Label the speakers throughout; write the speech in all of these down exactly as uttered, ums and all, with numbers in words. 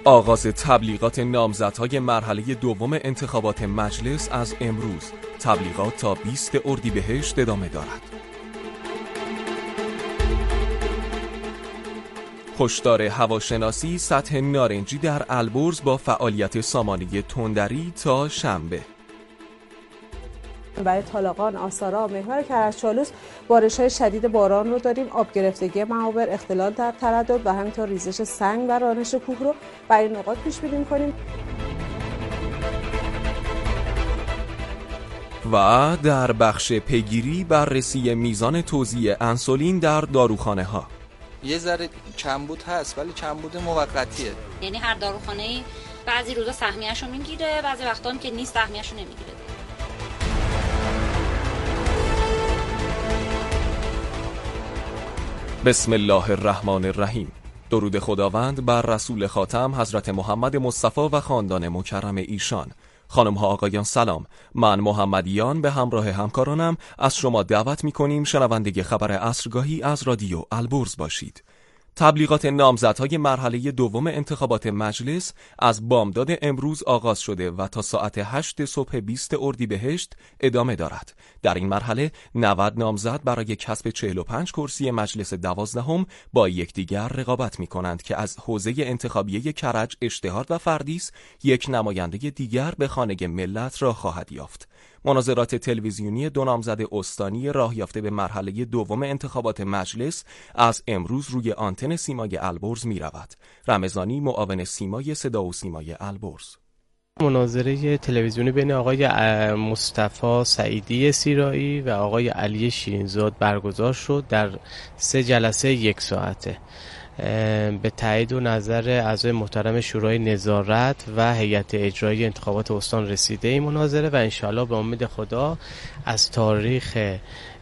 Speaker 1: آغاز تبلیغات نامزدهای مرحله دوم انتخابات مجلس از امروز. تبلیغات تا بیست اردیبهشت ادامه دارد. هشدار هواشناسی سطح نارنجی در البرز با فعالیت سامانه تندری تا شنبه.
Speaker 2: برای طالقان، آسارا، محور کرج‌چالوس بارش‌های شدید باران رو داریم. آب گرفتگی معابر، اختلال در تردد و همینطور ریزش سنگ و رانش کوه رو برای نقاط پیش بینی می‌کنیم.
Speaker 1: و در بخش پیگیری بررسی میزان توزیع انسولین در داروخانه‌ها.
Speaker 3: یه ذره کمبود هست ولی کمبود موقتیه.
Speaker 4: یعنی هر داروخانه‌ای بعضی روزا سهمیه‌شو میگیره، بعضی وقتا هم که نیست سهمیه‌شو نمیگیره.
Speaker 1: بسم الله الرحمن الرحیم. درود خداوند بر رسول خاتم حضرت محمد مصطفی و خاندان مکرم ایشان. خانم ها آقایان سلام، من محمدیان به همراه همکارانم از شما دعوت می کنیم شنونده خبر عصرگاهی از رادیو البرز باشید. تبلیغات نامزدهای مرحله دوم انتخابات مجلس از بامداد امروز آغاز شده و تا ساعت هشت صبح بیست اردیبهشت ادامه دارد. در این مرحله نود نامزد برای کسب چهل و پنج کرسی مجلس دوازدهم با یکدیگر رقابت می کنند که از حوزه انتخابی کرج، اشتهار و فردیس یک نماینده دیگر به خانه ملت را خواهد یافت. مناظرات تلویزیونی دو نامزد استانی راه یافته به مرحله دوم انتخابات مجلس از امروز روی آنتن سیمای البرز می رود. رمضانی، معاون سیمای صدا و سیمای البرز.
Speaker 5: مناظره تلویزیونی بین آقای مصطفی سعیدی سیرایی و آقای علی شیرینزاد برگزار شد در سه جلسه یک ساعته. به تایید و نظر اعضای محترم شورای نظارت و هیئت اجرایی انتخابات استان رسیده این مناظره و انشالله به امید خدا از تاریخ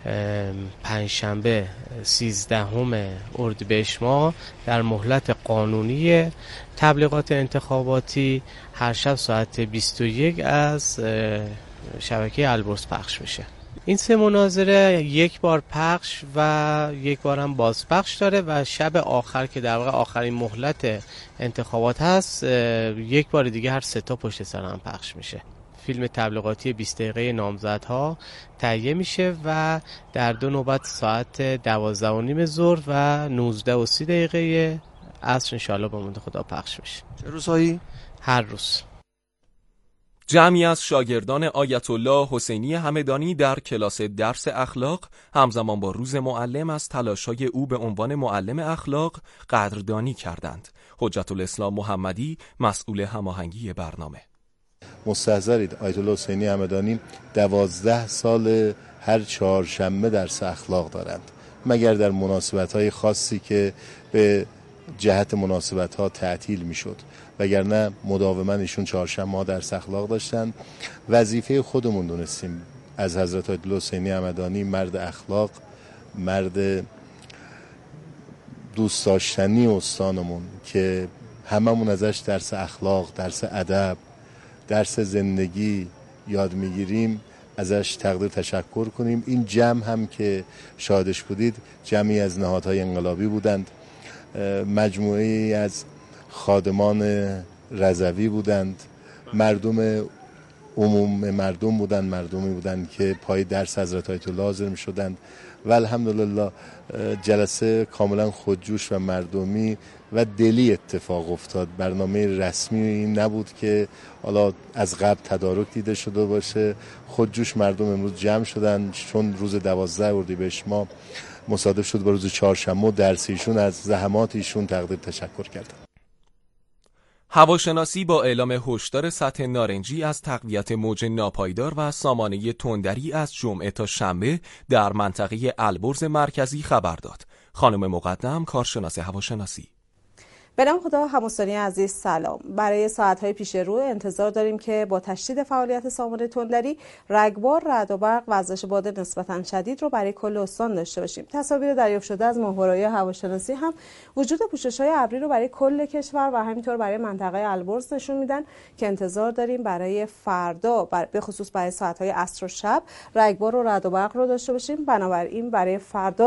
Speaker 5: پنجشنبه سیزدهم اردیبهشت ماه در مهلت قانونی تبلیغات انتخاباتی هر شب ساعت بیست و یک از شبکه البرز پخش میشه. این سه مناظره یک بار پخش و یک بار هم بازپخش داره و شب آخر که در واقع آخرین مهلت انتخابات هست یک بار دیگه هر سه تا پشت سر هم پخش میشه. فیلم تبلیغاتی بیست دقیقه نامزدها تهیه میشه و در دو نوبت ساعت دوازده و نیم ظهر و نوزده و سی دقیقه عصر انشالله با امید خدا پخش میشه.
Speaker 3: چه روزهایی؟
Speaker 5: هر روز.
Speaker 1: جمعی از شاگردان آیت الله حسینی همدانی در کلاس درس اخلاق همزمان با روز معلم از تلاش‌های او به عنوان معلم اخلاق قدردانی کردند. حجت الاسلام محمدی مسئول هماهنگی برنامه:
Speaker 6: مستحضرید آیت الله حسینی همدانی دوازده سال هر چهارشنبه درس اخلاق دارند، مگر در مناسبت‌های خاصی که به جهت مناسبت‌ها تعطیل می‌شد، وگرنه مداوما ایشون چهارشنبه‌ها درس اخلاق داشتند. وظیفه خودمون دونستیم از حضرت آیت الله حسینی همدانی، مرد اخلاق، مرد دوست داشتنی استانمون که هممون ازش درس اخلاق، درس ادب، درس زندگی یاد میگیریم، ازش تقدیر تشکر کنیم. این جمع هم که شاهدش بودید جمعی از نهادهای انقلابی بودند، مجموعه‌ای از خادمان رضوی بودند، مردم عموم مردم بودند، مردمی بودند که پای درس حضرت آیت الله حاضر می شدند و الحمدلله جلسه کاملا خودجوش و مردمی و دلی اتفاق افتاد. برنامه رسمی این نبود که حالا از قبل تدارک دیده شده باشه. خودجوش مردم امروز جمع شدن چون روز دوازده اردیبهشت ماه مصادف شد با روز چهارشنبه. درس ایشون از زحمات ایشون تقدیر تشکر کردن.
Speaker 1: هواشناسی با اعلام هشدار سطح نارنجی از تقویت موج ناپایدار و سامانه تندری از جمعه تا شنبه در منطقه البرز مرکزی خبر داد. خانم مقدم، کارشناس هواشناسی:
Speaker 2: به نام خدا. هموستانی عزیز سلام. برای ساعت‌های پیش رو انتظار داریم که با تشدید فعالیت سامانه تندری، رگبار، رعد و برق و وزش باد نسبتاً شدید رو برای کل استان داشته باشیم. تصاویر دریافت شده از ماهواره‌های هواشناسی هم وجود پوشش‌های ابری رو برای کل کشور و همینطور برای منطقه البرز نشون میدن که انتظار داریم برای فردا به خصوص برای ساعت‌های عصر و شب رگبار و رعد و برق رو داشته باشیم. بنابراین برای فردا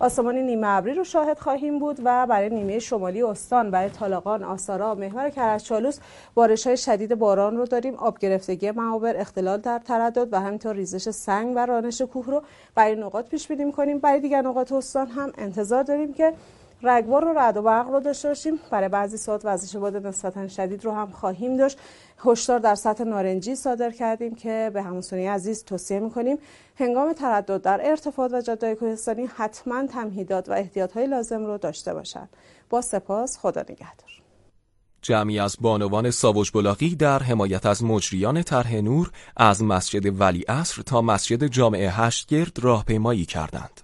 Speaker 2: آسمانی نیمه ابری رو شاهد خواهیم بود و برای نیمه شمالی استان، برای طالقان، آسارا، محور کرج‌چالوس بارش‌های شدید باران رو داریم. آب گرفتگی معابر، اختلال در تردد و همینطور ریزش سنگ و رانش کوه رو برای نقاط پیش بینی می‌کنیم. برای دیگر نقاط استان هم انتظار داریم که رگبار و رعد و برق رو داشته باشیم. برای بعضی ساعت وزش باد نسبتاً شدید رو هم خواهیم داشت. هشدار در سطح نارنجی صادر کردیم که به هموطنان عزیز توصیه می‌کنیم هنگام تردد در ارتفاعات و جاده‌های کوهستانی حتما تمهیدات و احتیاط‌های لازم رو داشته باشند. با سپاس، خدا نگهدار.
Speaker 1: جمعی از بانوان ساوج بلاغی در حمایت از مجریان طرح نور از مسجد ولیعصر تا مسجد جامع هشتگرد راهپیمایی کردند.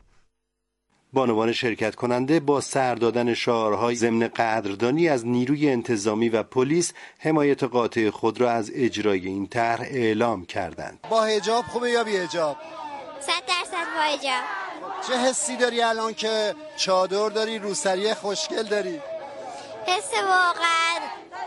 Speaker 7: بانوان شرکت کننده با سر دادن شعارهای ضمن قدردانی از نیروی انتظامی و پلیس حمایت قاطع خود را از اجرای این طرح اعلام کردند.
Speaker 8: با حجاب خوبه یا بی حجاب؟
Speaker 9: صد درصد با حجاب.
Speaker 8: چه حسی داری الان که چادر داری، روسری خوشگل داری؟
Speaker 9: حس واقعا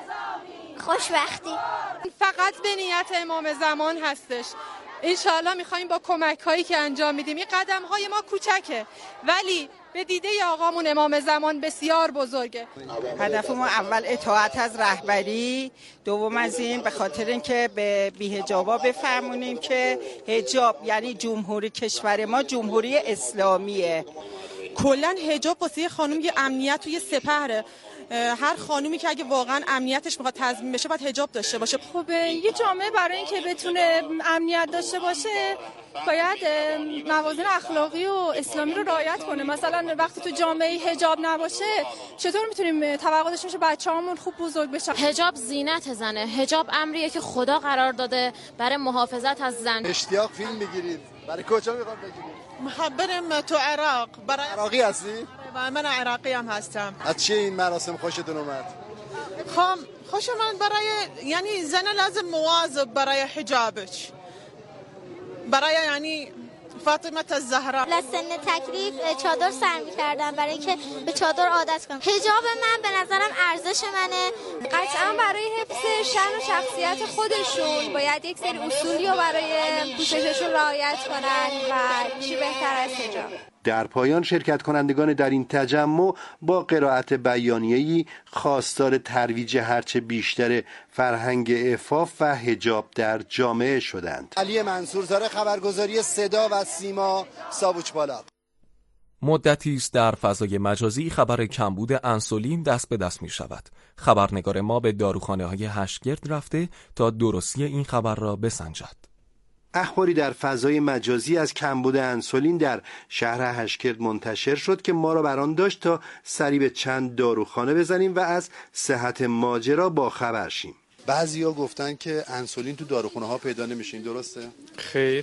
Speaker 9: خوشبختی.
Speaker 10: فقط به نیت امام زمان هستش. انشاءالله میخواییم با کمک هایی که انجام میدیم، این قدم های ما کوچکه ولی به دیده آقامون امام زمان بسیار بزرگه.
Speaker 11: هدف ما اول اطاعت از رهبری، دوم از این به خاطر اینکه به بی‌حجابا بفهمونیم که حجاب یعنی جمهوری کشور ما جمهوری اسلامیه.
Speaker 10: کلا حجاب واسه خانم یه امنیت و یه سپهره. هر خانومی که اگه واقعا امنیتش میخواد تضمین بشه باید حجاب داشته باشه.
Speaker 12: خب یه جامعه برای اینکه بتونه امنیت داشته باشه باید موازین اخلاقی و اسلامی رو رعایت کنه. مثلا وقتی تو جامعه حجاب نباشه چطور میتونیم توقع داشته باشه بچه‌هامون خوب بزرگ بشن؟
Speaker 13: حجاب زینت زنه. حجاب امریه که خدا قرار داده برای محافظت از زن.
Speaker 8: اشتیاق فیلم میگیرید؟ برای کجا میخواد بگیرید؟
Speaker 10: میخوام بریم تو عراق. برای
Speaker 8: عراقی هستی؟
Speaker 10: من عراقی هم هستم.
Speaker 8: از چه این مراسم خوشتون اومد؟
Speaker 10: خب خوش من برای یعنی زن لازم مواظب برای حجابش، برای یعنی فاطمه الزهرا
Speaker 9: لسن تکلیف چادر سر می‌کردم برای اینکه به چادر عادت کنم. حجاب من به نظرم ارزش منه.
Speaker 12: قطعا برای حفظ شأن و شخصیت خودشون باید یک سری اصولی رو برای پوشششون رعایت کنن و چی بهتر از حجاب.
Speaker 7: در پایان شرکت کنندگان در این تجمع با قرائت بیانیه‌ای خواستار ترویج هرچه بیشتر فرهنگ عفاف و حجاب در جامعه شدند.
Speaker 8: علی منصورزاده، خبرگزاری صدا و سیما، ساوج بلاغ.
Speaker 1: مدتی است در فضای مجازی خبر کمبود انسولین دست به دست می شود. خبرنگار ما به داروخانه های هشتگرد رفته تا درستی این خبر را بسنجد.
Speaker 7: اخباری در فضای مجازی از کمبود انسولین در شهر هشتگرد منتشر شد که ما را بران داشت تا سری به چند داروخانه بزنیم و از صحت ماجرا با خبر شیم.
Speaker 8: بعضیا گفتن که انسولین تو داروخانه ها پیدا نمیشه، این درسته؟
Speaker 14: خیر،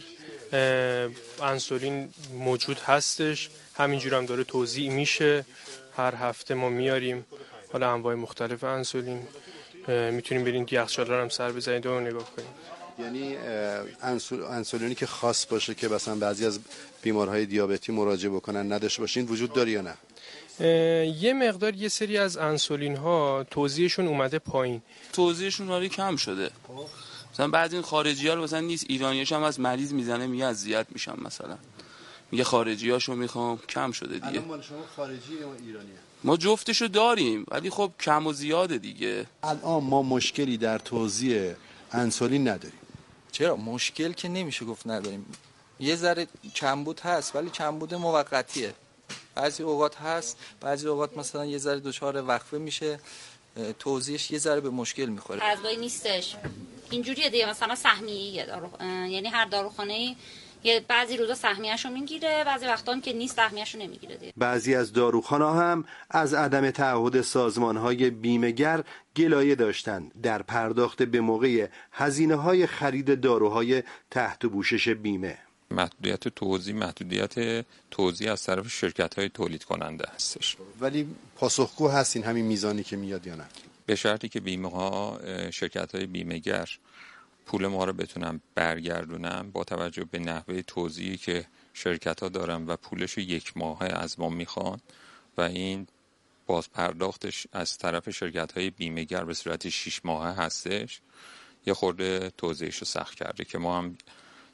Speaker 14: انسولین موجود هستش، همینجور هم داره توزیع میشه. هر هفته ما میاریم حالا انواع مختلف انسولین، میتونیم بریم یخچالا هم سر بزنید و نگاه کنیم.
Speaker 8: یعنی انسولینی که خاص باشه که مثلا بعضی از بیمارهای دیابتی مراجعه بکنن نداشته باشین وجود داره یا نه؟
Speaker 14: یه مقدار یه سری از انسولین ها توزیعشون اومده پایین،
Speaker 15: توزیعشون ولی کم شده. مثلا بعضی این خارجی ها رو مثلا نیست، ایرانیاش هم از مریض میزنه میگه اذیت میشم، مثلا میگه خارجی هاشو میخوام، کم شده دیگه.
Speaker 8: الان مال شما خارجی یا ایرانیه؟
Speaker 15: ما جفتشو داریم ولی خب کم و زیاده دیگه.
Speaker 8: الان ما مشکلی در توزیع انسولین نداریم.
Speaker 3: چرا؟ مشکل که نمیشه گفت نداریم، یه ذره کمبود هست ولی کمبود موقتیه. بعضی اوقات هست، بعضی اوقات مثلا یه ذره دچار وقفه میشه، توزیعش یه ذره به مشکل میخوره.
Speaker 4: ارزگاهی نیستش اینجوریه دیگه، مثلا سهمیه دارو، یعنی هر داروخانه‌ای یه بعضی روزا سهمیه‌شو میگیره، بعضی وقتا هم که نیست سهمیه‌شو نمیگیره دیگه.
Speaker 7: بعضی از داروخانه‌ها هم از عدم تعهد سازمان‌های بیمه‌گر گلایه داشتند در پرداخت به موقع هزینه‌های خرید داروهای تحت پوشش بیمه.
Speaker 16: محدودیت توزیع محدودیت توزیع از طرف شرکت‌های تولید کننده هستش.
Speaker 8: ولی پاسخگو هستین همین میزانی که میاد یا نه؟
Speaker 16: به شرطی که بیمه‌ها شرکت‌های بیمه‌گر پول ما رو بتونن برگردونن با توجه به نحوه توزیعی که شرکت‌ها دارن و پولش یک ماهه از ما میخوان و این باز پرداختش از طرف شرکت‌های بیمه‌گر به صورت شش ماهه هستش، یه خورده توزیعش رو سخت کرده که ما هم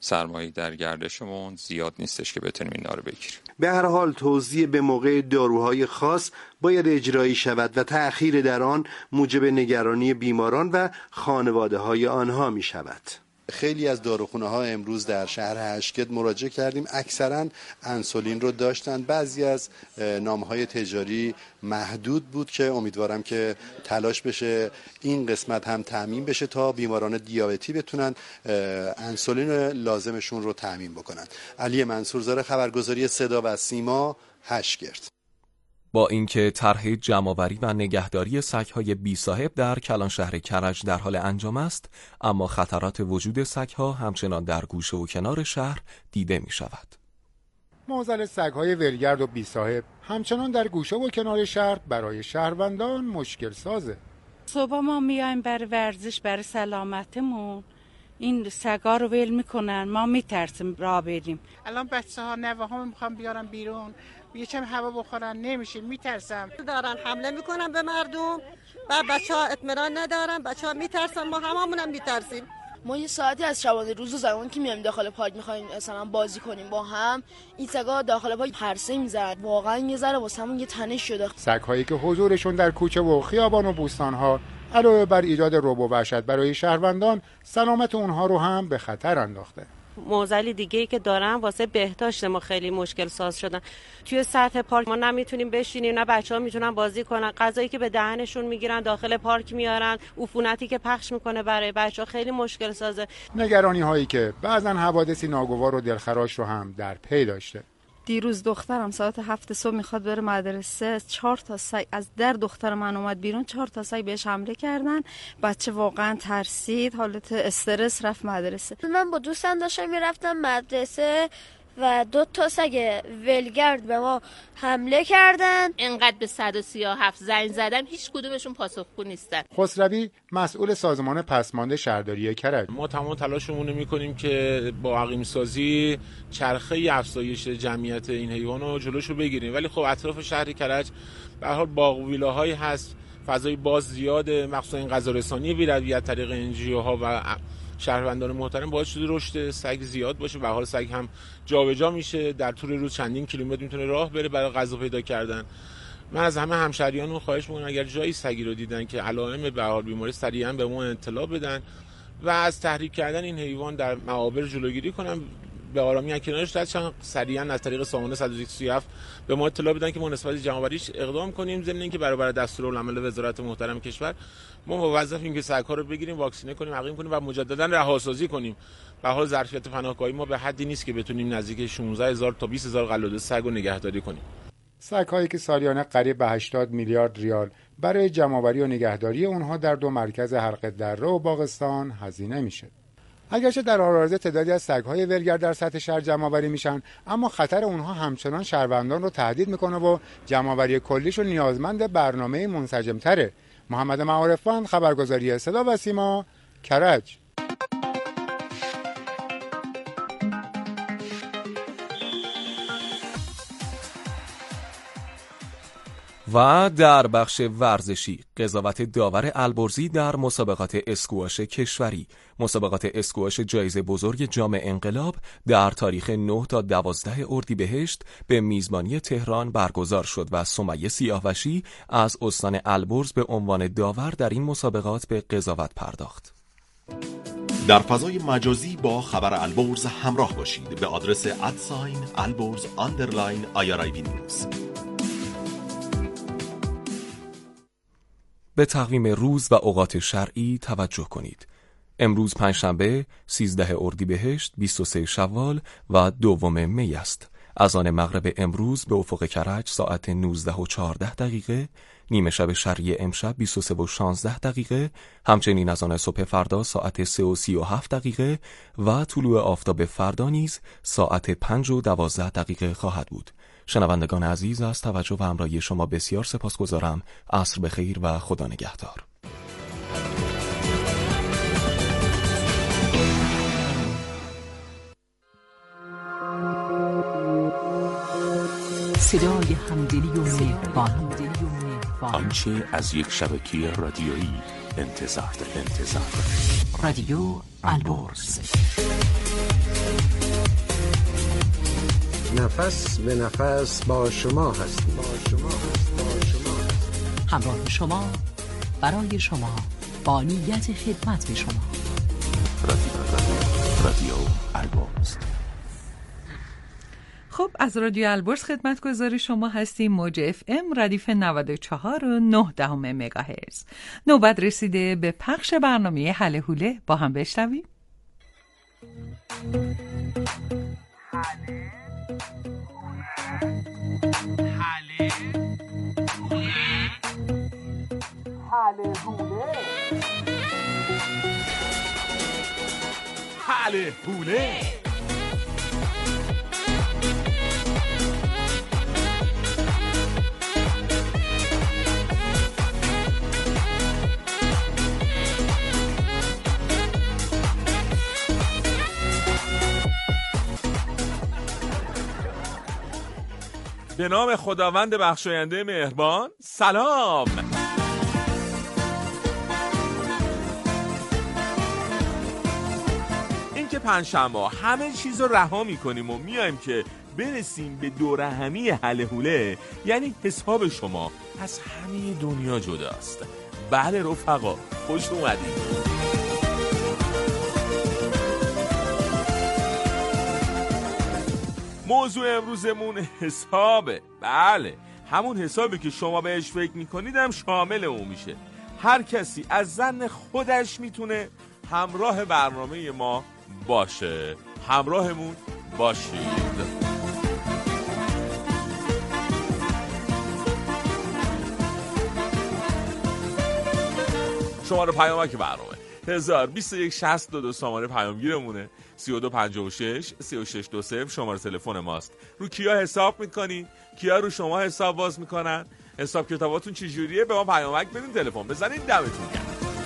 Speaker 16: سرمایه در گردشمون زیاد نیستش که بتونیم اینا رو بگیریم.
Speaker 7: به هر حال توزیع به موقع داروهای خاص باید اجرایی شود و تأخیر در آن موجب نگرانی بیماران و خانواده های آنها می شود.
Speaker 8: خیلی از داروخونه ها امروز در شهر هشکد مراجعه کردیم، اکثرا انسولین رو داشتن. بعضی از نامهای تجاری محدود بود که امیدوارم که تلاش بشه این قسمت هم تامین بشه تا بیماران دیابتی بتونن انسولین لازمشون رو تامین بکنن. علی منصورزاده، خبرگزاری صدا و سیما، هشکرد.
Speaker 1: با اینکه طرح جمع‌آوری و نگهداری سگ‌های بی‌صاحب در کلانشهر کرج در حال انجام است، اما خطرات وجود سگ‌ها همچنان در گوشه و کنار شهر دیده می‌شود.
Speaker 17: معضل سگ‌های ولگرد و بی‌صاحب همچنان در گوشه و کنار شهر برای شهروندان مشکل سازه.
Speaker 18: صبح ما میایم برای ورزش، برای سلامتمون، این سگا رو ول میکنن، ما میترسیم راه بریم.
Speaker 19: الان بچه ها نوه ها میخوام بیارن بیرون، یکم هوا بخورن، نمیشه، میترسم.
Speaker 20: دارن حمله میکنن به مردم و بچه ها اطمینان ندارن، بچه ها میترسن، ما هممونم میترسیم.
Speaker 21: ما یه ساعتی از شبانه روز و زمان که میایم داخل پارک میخوایم مثلا بازی کنیم با هم، این سگا داخل پارک پرسه میزنن، واقعا یه ذره واسمون یه تنش شده.
Speaker 17: سگ‌هایی که حضورشون در کوچه و خیابان و بوستان‌ها علاوه بر ایجاد رعب و وحشت برای شهروندان، سلامت اونها رو هم به خطر انداخته.
Speaker 22: معضل دیگه‌ای که دارن واسه بهداشت ما خیلی مشکل ساز شدن. توی سطح پارک ما نمیتونیم بشینیم، نه بچه‌ها میتونن بازی کنن. غذایی که به دهنشون میگیرن داخل پارک میارن، عفونتی که پخش میکنه برای بچه‌ها خیلی مشکل سازه.
Speaker 17: نگرانی هایی که بعضن حوادثی ناگوار و دلخراش رو هم در پی داشته.
Speaker 23: دیروز دخترم ساعت هفت صبح میخواد بره مدرسه، چهار تا سگ از در دختر من اومد بیرون، چهار تا سگ بهش حمله کردن. بچه واقعا ترسید، حالت استرس، رفت مدرسه.
Speaker 9: من با دوستم داشتم میرفتم مدرسه و دو تا سگ ولگرد به ما حمله کردن.
Speaker 24: اینقدر به صد و سی و هفت زنگ زدم، هیچ کدومشون پاسخگو نیستن.
Speaker 17: خسروی مسئول سازمان پسماند شهرداری کرج:
Speaker 25: ما تمام تلاشمون رو میکنیم که با عقیم سازی چرخه افزایش جمعیت این حیوان رو جلوشو بگیریم، ولی خب اطراف شهر کرج به هر حال باغ و ویلاهایی هست، فضای باز زیاده، مخصوصا این غذا رسانی بی‌رویه از طریق انجیوها و شهروندان محترم باعث شده رشد سگ زیاد باشه. به حال سگ هم جابجا میشه، در طول روز چندین کیلومتر میتونه راه بره برای غذا پیدا کردن. من از همه همشهریانمون خواهش میکنم اگر جایی سگی رو دیدن که علائم به حال بیماری سریعا به ما اطلاع بدن و از تحریک کردن این حیوان در معابر جلوگیری کنن. به آرامی کنارش دادن سریعا از طریق سامانه صد و سی و هفت به ما اطلاع بدن که ما نسبت جمع‌آوریش اقدام کنیم، ضمن اینکه برابر دستورالعمل وزارت محترم کشور ما موظفیم که سگ‌ها رو بگیریم، واکسینه کنیم، عقیم کنیم و مجددا رهاسازی کنیم. به حال ظرفیت پناهگاهی ما به حدی نیست که بتونیم نزدیک شانزده هزار تا بیست هزار قلاده سگ رو نگهداری کنیم.
Speaker 17: سگ‌هایی که سالیانه قریب به هشتاد میلیارد ریال برای جمع‌آوری و نگهداری اونها در دو مرکز حلقه دره و باغستان هزینه میشه. اگرچه در حال حاضر تعدادی از سگ‌های ولگرد در سطح شهر جمع‌آوری میشن، اما خطر اونها همچنان شهروندان رو تهدید میکنه و جمع‌آوری کلیشون نیازمند برنامه منسجم‌تره. محمد معارفان، خبرگزاری صدا و سیما، کرج.
Speaker 1: و در بخش ورزشی، قضاوت داور البرزی در مسابقات اسکواش کشوری. مسابقات اسکواش جایزه بزرگ جام انقلاب در تاریخ نه تا دوازده اردیبهشت به میزبانی تهران برگزار شد و سمیه سیاهوشی از استان البرز به عنوان داور در این مسابقات به قضاوت پرداخت.
Speaker 26: در فضای مجازی با خبر البرز همراه باشید به آدرس ادساین البرز آندرلاین آیارایوی نیوز.
Speaker 1: به تقویم روز و اوقات شرعی توجه کنید. امروز پنجشنبه سیزده اردیبهشت، بیست و سه شوال و دوم می است. اذان مغرب امروز به افق کرج ساعت نوزده و چهارده دقیقه، نیمه شب شرعی امشب بیست و سه و شانزده دقیقه، همچنین اذان صبح فردا ساعت سه و سی و هفت دقیقه و طلوع آفتاب فردا نیز ساعت پنج و دوازده دقیقه خواهد بود. شنوندگان عزیز، از توجه و همراهی شما بسیار سپاسگزارم. عصر بخیر و خدا نگهدار.
Speaker 27: صدای همدلی و مهربان،
Speaker 28: آنچه از یک شبکه رادیویی انتظار دارد. انتظار
Speaker 27: رادیو البرز.
Speaker 2: نفس به نفس با شما هستیم. با شما هست. با شما
Speaker 27: همراه شما، برای شما، با نیت خدمت به شما.
Speaker 28: رادیو البرز.
Speaker 5: خب از رادیو البرز خدمتگزار شما هستیم. موج اف ام ردیف نود و چهار و نه دهم مگاهرتز. نوبت رسیده به پخش برنامه هله هوله، با هم بشنویم.
Speaker 6: هله هوله هله هوله. به نام خداوند بخشاینده مهربان. سلام. این که پنجشنبه همه چیز رو رها میکنیم و میایم که برسیم به دور همی هله هوله، یعنی حساب شما از همه دنیا جداست. بله رفقا، خوش اومدید. موضوع امروزمون حسابه. بله، همون حسابی که شما بهش فکر میکنید هم شامل اون میشه. هر کسی از ظن خودش میتونه همراه برنامه ما باشه. همراهمون باشید. شماره پیامک برنامه هزار بیست و یک شصت و دو شماره پیامگیرمونه. سی و دو پنجاه و شش سی و شش دو صفر شماره تلفن ماست. رو کیا حساب میکنین؟ کیا رو شما حساب باز میکنن؟ حساب کتاباتون چه جوریه؟ به ما پیامک بدین، تلفن بزنین. دمتون گرم.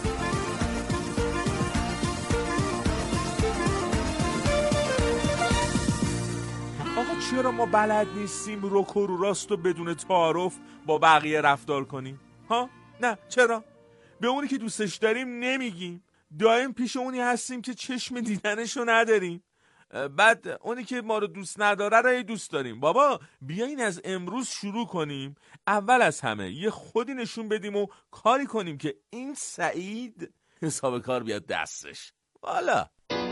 Speaker 6: آقا چرا ما بلد نیستیم رک و رو راست و بدون تعارف با بقیه رفتار کنیم؟ ها؟ نه چرا؟ به اونی که دوستش داریم نمیگیم. دائم پیش اونی هستیم که چشم دیدنشو نداریم. بعد اونی که ما رو دوست نداره رو دوست داریم. بابا بیاین از امروز شروع کنیم. اول از همه یه خودی نشون بدیم و کاری کنیم که این سعید حساب کار بیاد دستش. والا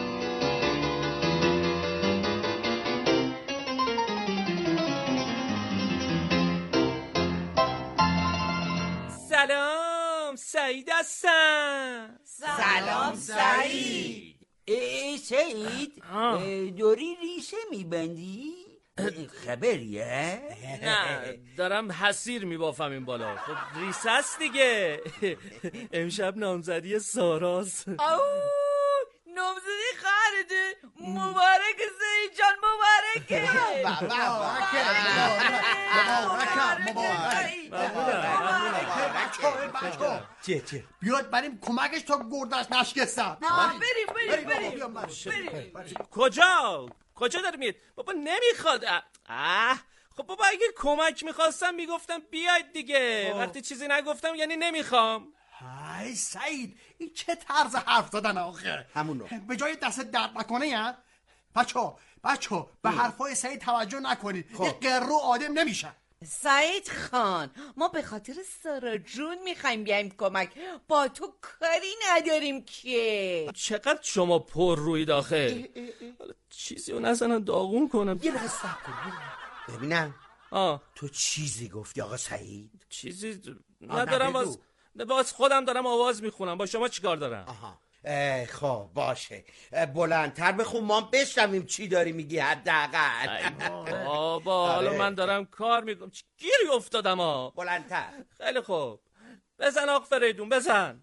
Speaker 10: سلام، سعید هستم.
Speaker 11: سلام سعید. ای سعید، دوری ریشه میبندی؟ خبریه؟
Speaker 10: نه، دارم حسیر میبافم این بالا. خب ریسه است دیگه. امشب نامزدی ساراست.
Speaker 11: او نامزدی خواهرته. مبارک سعید جان، مبارکه. مبارکه
Speaker 12: مبارکه. چه چه بیاد بریم کمکش تا گردش نشکستم.
Speaker 11: بریم بریم بریم بریم.
Speaker 10: کجا؟ کجا داری میاد؟ بابا نمیخواد. اه خب بابا اگه کمک میخواستم میگفتم بیاید دیگه. آه. وقتی چیزی نگفتم یعنی نمیخوام.
Speaker 12: های سعید، این چه طرز حرف زدن آخه؟
Speaker 11: همون رو
Speaker 12: به جای دست درد نکنه یا بچه بچه به حرفای سعید توجه نکنید. خب. این قرو آدم نمیشه.
Speaker 11: سعید خان، ما به خاطر سارا جون میخوایم بیایم کمک. با تو کاری نداریم که.
Speaker 10: چقدر شما پر روی داخل. چیزی رو نزنن داغون کنم.
Speaker 12: یه لحظه صبر کن
Speaker 11: ببینم.
Speaker 10: آه
Speaker 12: تو چیزی گفتی آقا سعید؟
Speaker 10: چیزی ندارم. باز باز خودم دارم آواز میخونم. با شما چیکار دارم؟
Speaker 11: آها خب باشه، بلندتر بخون ما بشنویم چی داری میگی حداقل.
Speaker 10: بابا حالا من دارم کار میکنم. گیری افتادم ها.
Speaker 11: بلندتر.
Speaker 10: خیلی خوب، بزن آق فریدون بزن.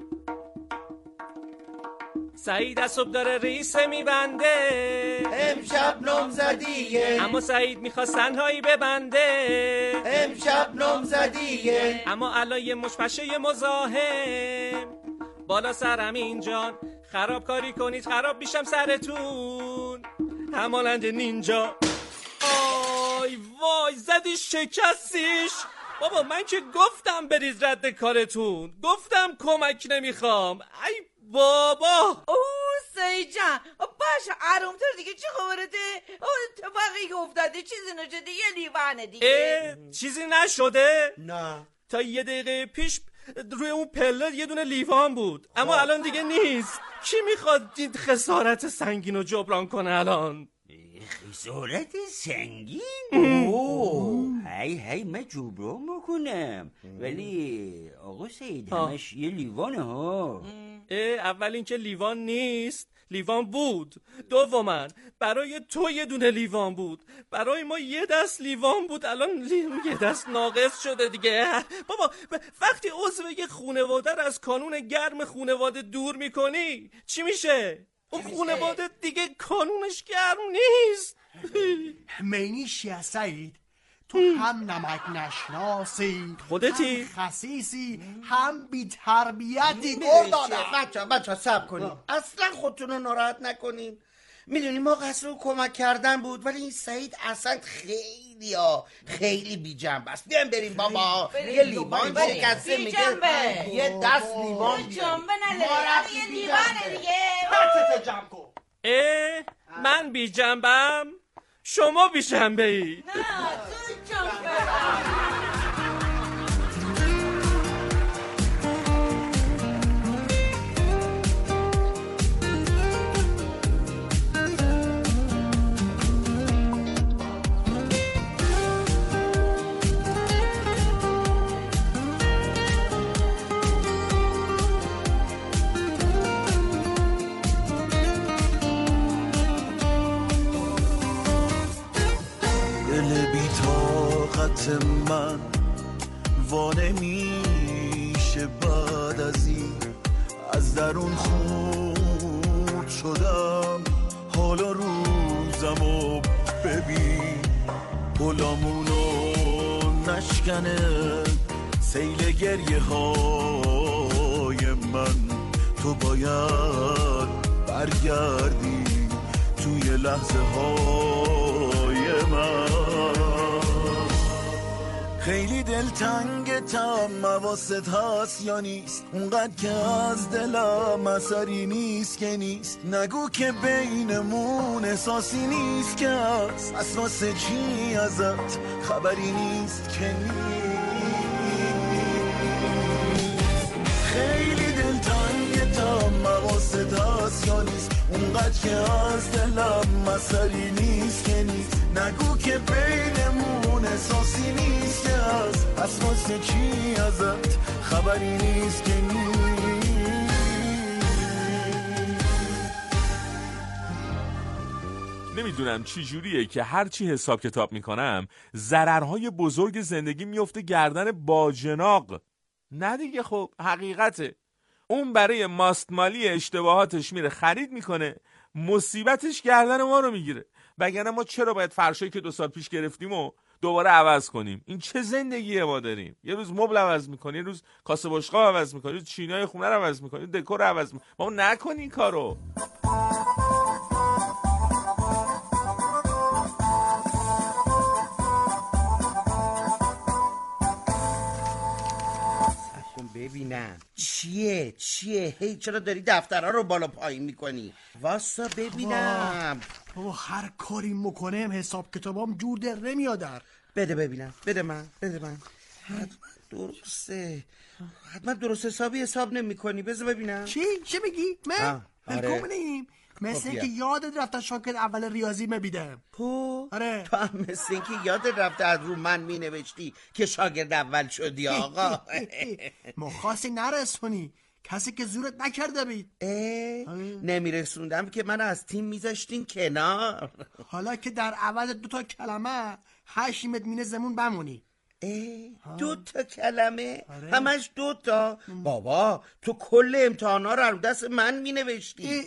Speaker 10: سعید از صبح داره ریسه میبنده.
Speaker 11: امشب نامزدیه.
Speaker 10: اما سعید میخواست تنهایی ببنده.
Speaker 11: امشب نامزدیه.
Speaker 10: اما الان یه مشپشه مزاحم بالا سرم اینجان. خراب کاری کنید خراب میشم سرتون. همانند نینجا. آی وای زدی شکستیش. بابا من که گفتم بریز رد کارتون. گفتم کمک نمیخوام. ای بابا.
Speaker 11: اوه سعید جان باشه آرومتر دیگه، چه خبرته؟ اوه اتفاقی که افتاده چیزی نشده، یه لیوانه دیگه.
Speaker 10: چیزی نشده؟
Speaker 12: نه
Speaker 10: تا یه دقیقه پیش روی اون پله یه دونه لیوان بود، اما الان دیگه نیست. کی میخواد این خسارت سنگین رو جبران کنه الان؟
Speaker 3: خسارت سنگین؟ اوه هی هی من جبران بکنم، ولی آقا سعید همش یه لیوانه ها.
Speaker 10: اول اینکه لیوان نیست، لیوان بود. دوما برای تو یه دونه لیوان بود، برای ما یه دست لیوان بود، الان لی... یه دست ناقص شده دیگه. بابا وقتی عضو یه خونواده رو از کانون گرم خونواده دور میکنی چی میشه؟ اون خونواده دیگه کانونش گرم نیست.
Speaker 12: مینیشی از سعید، تو هم نمک نشناسی،
Speaker 10: خودتی
Speaker 12: هم خسیسی، هم بی تربیتی.
Speaker 4: گردانه بچه بچه سب کنیم، اصلا خودتون رو ناراحت نکنین. میدونی ما قصد رو کمک کردن بود، ولی این سعید اصلا خیلی ها خیلی بی جنبه است. بیایم بریم بابا، یه لیوان شکسته میگه یه دست لیوان
Speaker 11: بیاریم. جنبه نداره، یه لیوانه دیگه.
Speaker 12: حرفتو جمع کن.
Speaker 10: اه من بی جنبم؟ شما بی جنبه ای.
Speaker 11: نه تو جنبه.
Speaker 7: من وانه میشه بعد از این، از درون خورد شدم، حالا روزمو ببین، گلامونو نشکنه سیل گریه های من. تو باید برگردی توی لحظه های من. خیلی دلتنگتم، مواست هست یا نیست؟ اونقدر که از دلم اثری نیست که نیست. نگو که بینمون احساسی نیست که هست، پس واسه چی ازت خبری نیست که نیست. خیلی دلتنگتم، مواست هست یا نیست؟ اونقدر که از دلم اثری نیست که نیست. نگو که بینمون احساسی نیست که هست، پس واسه چی ازت خبری نیست که نیست.
Speaker 6: نمیدونم چی جوریه که هرچی حساب کتاب میکنم ضررهای بزرگ زندگی میفته گردن باجناق. نه دیگه، خب حقیقته. اون برای ماستمالی اشتباهاتش میره خرید میکنه، مصیبتش گردن ما رو میگیره. وگرنه ما چرا باید فرشایی که دو سال پیش گرفتیم و دوباره عوض کنیم؟ این چه زندگیه ما داریم؟ یه روز مبل عوض میکنی، یه روز کاسه بشقاب عوض میکنی، یه روز چینای خونه رو عوض میکنی، دکور رو عوض میکنی. ما نکنی این کارو.
Speaker 4: ببینم چیه چیه هی چرا داری دفترها رو بالا پایین میکنی؟ واسا ببینم.
Speaker 12: بابا هر کاری میکنم حساب کتابام جور در نمیاد. در
Speaker 4: بده ببینم، بده من بده من حتما درسته، حتما درست حسابی حساب نمی کنی. بذار ببینم.
Speaker 12: چی؟ چی میگی؟ من؟
Speaker 4: آره.
Speaker 12: نیم مثل اینکه یادت رفته شاکر اول ریاضی میبیدم.
Speaker 4: تو؟
Speaker 12: آره.
Speaker 4: تو هم مثل اینکه یادت رفته از رو من مینوشتی که شاگرد اول شدی آقا.
Speaker 12: مخواسی نرسونی، کسی که زورت نکرده بید.
Speaker 4: نمیرسوندم که من از تیم میذاشتین کنار.
Speaker 12: حالا که در عوض دو تا کلمه هشیمت مینه زمون بمونی.
Speaker 4: دو تا کلمه؟
Speaker 12: آره.
Speaker 4: همش دو تا؟ بابا تو کل امتحانا رو رو دست من می نوشتی.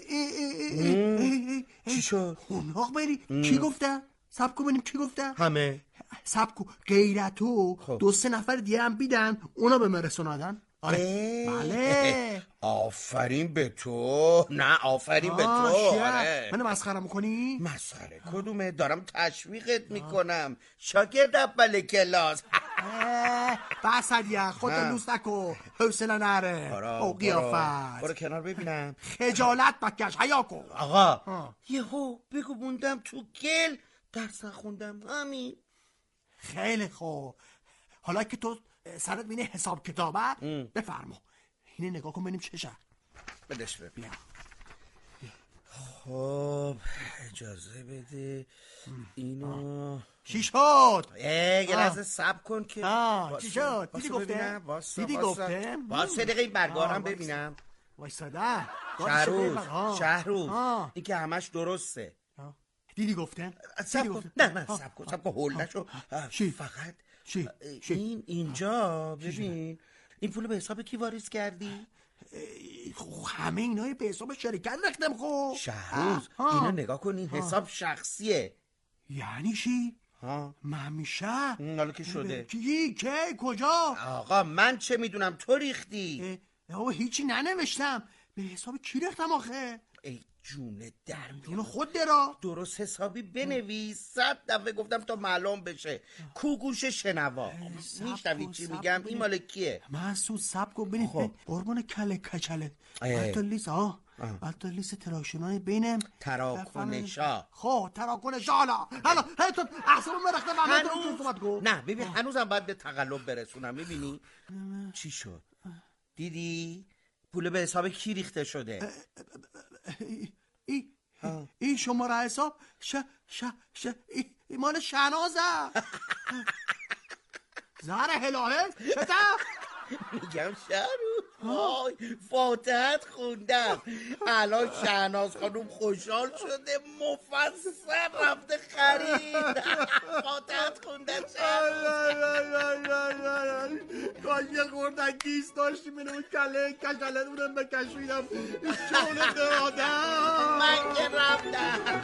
Speaker 4: چی شد؟
Speaker 12: خوناق بری کی گفته؟ سب کن ببینیم کی گفته؟
Speaker 4: همه.
Speaker 12: سب کن غیرتو خب. دو سه نفر دیگه هم بیدن اونا به من رسونادن.
Speaker 4: آره.
Speaker 12: بله.
Speaker 4: آفرین به تو. نه آفرین به تو.
Speaker 12: آره. منو مسخره میکنی؟
Speaker 4: مسخره کدومه؟ دارم تشویقت میکنم. شاگرد اول کلاس.
Speaker 12: بس دیگه خودت لوس نکن، حوصله نره. او قیافت
Speaker 4: برو کنار ببینم.
Speaker 12: خجالت بکش، حیا کن.
Speaker 4: آقا یهو بگو موندم تو گل، درس نخوندم همین.
Speaker 12: خیلی خوب، حالا که تو سرت بینه حساب کتابه بفرما اینه نگاه کن ببینیم چشه.
Speaker 4: بدش ببینم. خب اجازه بده اینو.
Speaker 12: چی شد؟
Speaker 4: یه لحظه صبر کن که
Speaker 12: چی شد؟ دیدی گفته؟ دیدی گفته؟
Speaker 4: واسه دقیقه این برگارم ببینم.
Speaker 12: وایساده
Speaker 4: شهروز شهروز این که همش درسته.
Speaker 12: دیدی گفته؟
Speaker 4: صبر کن. نه نه صبر کن صبر کن هول نشو. فقط
Speaker 12: چی؟
Speaker 4: این اینجا ببین، این پول به حساب کی واریز کردی؟
Speaker 12: همه اینا به حساب شرکت رفتم. خب
Speaker 4: شهروز اینو نگاه کن، این حساب شخصیه.
Speaker 12: یعنی چی؟ ممیشه
Speaker 4: حالا که شده
Speaker 12: کی که کجا؟
Speaker 4: آقا من چه میدونم، تو ریختی.
Speaker 12: آقا هیچی ننوشتم، به حساب کی ریختم آخه؟
Speaker 4: ای جون در
Speaker 12: جون خود درا
Speaker 4: درست حسابی بنویس. صد دفعه گفتم تا معلوم بشه. کو گوش شنوا میشنوی چی میگم؟ این مال کیه؟
Speaker 12: محسود سب کن ببینید قربون کله کچله. بعد تا لیست ها بعد تا لیست تراکنشای بینم
Speaker 4: تراکنشا.
Speaker 12: خب تراکنشا. حالا حالا هی تو احسابم مرخته
Speaker 4: هنوز نه ببین هنوزم باید به تقلب برسونم. ببینی چی شد؟ دیدی پول به حساب کی ریخته شده؟
Speaker 12: ای این شماره حساب ش ش ش ای مال شهنازه. زهر هلاله شده
Speaker 4: میگم شهرو وای فاتحت خوندم. الان شهناز خانوم خوشحال شده، مفصل رفته خرید. فاتحت خوندن
Speaker 12: کاش یه خوردن گیس داشتی منو کله کشله اونم بکشویدم شونه دادم.
Speaker 4: من که رفتم.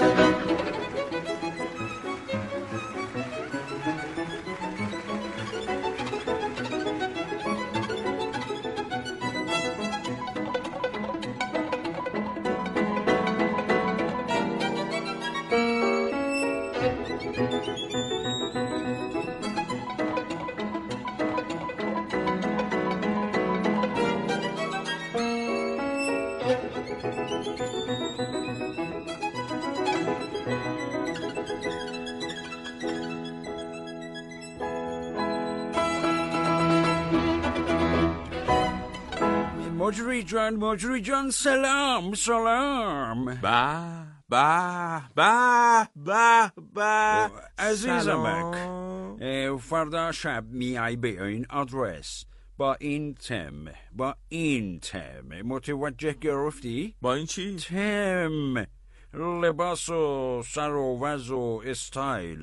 Speaker 8: مجری جان مجری جان سلام سلام.
Speaker 6: به به به به به
Speaker 8: عزیزمک، فردا شب میای به این آدرس با این تم با این تم متوجه گرفتی؟
Speaker 6: با این چی؟
Speaker 8: تم لباس و سر و وز و استایل.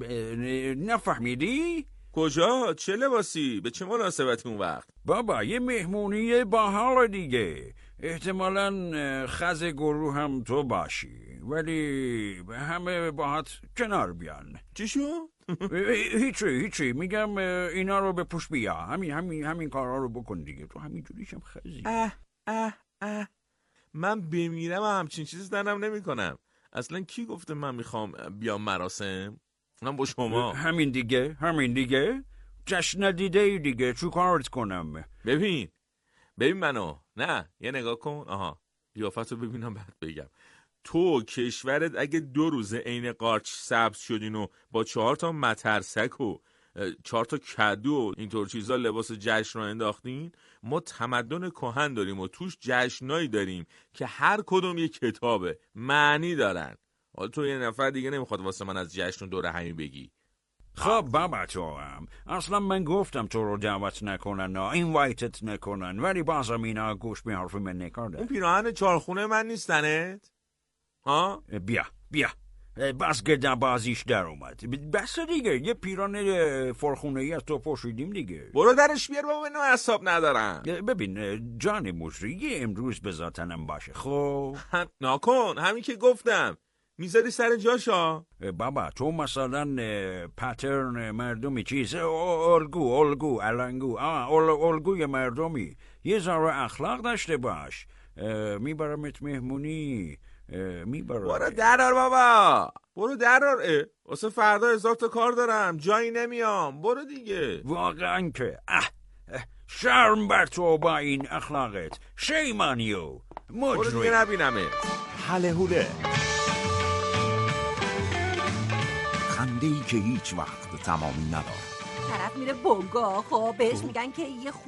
Speaker 8: نفهمیدی؟
Speaker 6: کجا؟ چه لباسی؟ به چه مناسبتی اون وقت؟
Speaker 8: بابا یه مهمونی باحال دیگه. احتمالاً خز گروه هم تو باشی، ولی همه باهات کنار بیان.
Speaker 6: چی شو؟
Speaker 8: هیچی هیچی میگم اینا رو به پوش بیا. همین همین همین کارها رو بکن دیگه. تو همین جوریشم خزی.
Speaker 6: اه اه اه من بمیرم همچین چیزی دارم نمی کنم. اصلا کی گفته من میخوام بیام مراسم؟ من با شما.
Speaker 8: همین دیگه همین دیگه جشن دیده دیگه. چو کارت کنم؟
Speaker 6: ببین ببین منو. نه یه نگاه کن. آها قیافتو ببینم بعد بگم. تو کشورت اگه دو روزه عین قارچ سبز شدین و با چهار تا مترسک و چهار تا کدو و اینطور چیزا لباس جشن رو انداختین، ما تمدن کهن داریم و توش جشنایی داریم که هر کدوم یک کتابه، معنی دارن. حالا تو یه نفر دیگه نمیخواد واسه من از جشن و دور همی بگی.
Speaker 8: خب بابا تو هم اصلا من گفتم تو رو دعوت نکنن، نه اینوایتت نکنن، ولی بازم اینا گوش به حرف من نکرده.
Speaker 6: اون پیراهن چارخونه من نیستنت؟ ها؟
Speaker 8: بیا بیا بس گدا بازیش در اومد. بس دیگه یه پیران فرخونه ای از تو پوشیدیم دیگه.
Speaker 6: برو درش بیار بابا، اینو حساب ندارم.
Speaker 8: ببین جان مجری یه امروز به ذاتنم باشه. خب
Speaker 6: نکن همین که گفتم میذاری سر جاشا.
Speaker 8: بابا تو مثلا پترن مردمی چیز الگو الگو الانگو آه الگوی مردمی یه ذره اخلاق داشته باش. میبرمت مهمونی میبره.
Speaker 6: برو درار بابا، برو درار. اه واسه فردا هزار تا کار دارم، جایی نمیام. برو دیگه.
Speaker 8: واقعا که اه اه، شرم بر تو با این اخلاقت. شیمانیو
Speaker 6: برو
Speaker 8: مجری.
Speaker 6: دیگه نبینمه.
Speaker 26: حله حوله،
Speaker 13: خنده‌ای که هیچ وقت تمامی نداره.
Speaker 14: طرف میره بنگاه، خب بهش میگن که یه